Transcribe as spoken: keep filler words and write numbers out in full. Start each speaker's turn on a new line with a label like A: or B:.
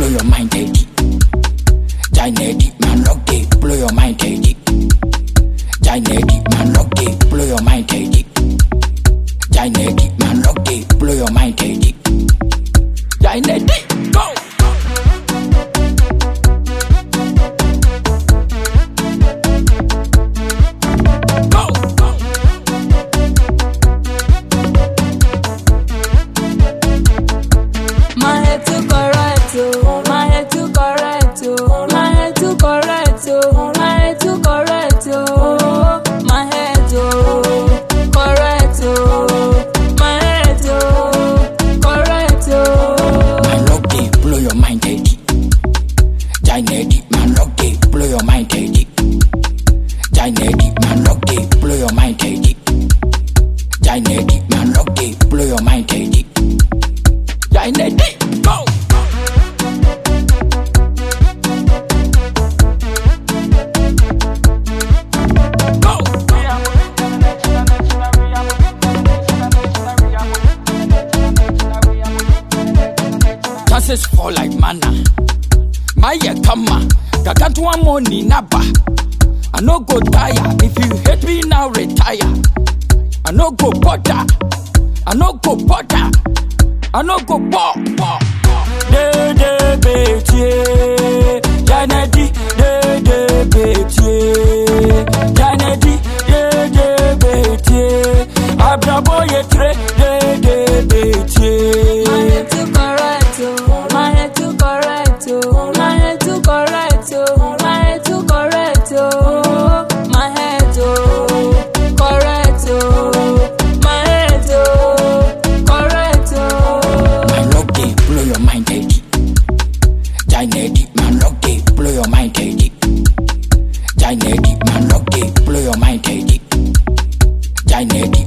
A: blow your mind, Teddy. Giant man, rock it, blow your mind, Teddy. Giant man, rock it, blow your mind, Teddy. Giant man, rock it, blow your mind, Teddy. Giant, go. Giant man, rock it, blow your mind, Teddy. Giant man, rock it, blow your mind, Teddy. Giant man, rock it, blow your mind, Teddy. Giant, go. Chances fall like manna. My kama, kakatwa money naba. I no go tire. If you hate me now, retire. I no go butter. I no go butter. I no go ball. De de betiye, Janedi. De de betiye, Janedi. De de betiye, Abrabo yetre. De de betiye.
B: My head too correct, oh. My head too correct, oh. My head too correct, oh. My head too correct, oh. My head, oh, correct, oh. My head, oh, correct, oh.
A: Man, rock it, blow your mind, Teddy. Giant man, rock it, blow your mind, Teddy. Giant man, rock it, blow your mind, Teddy. Giant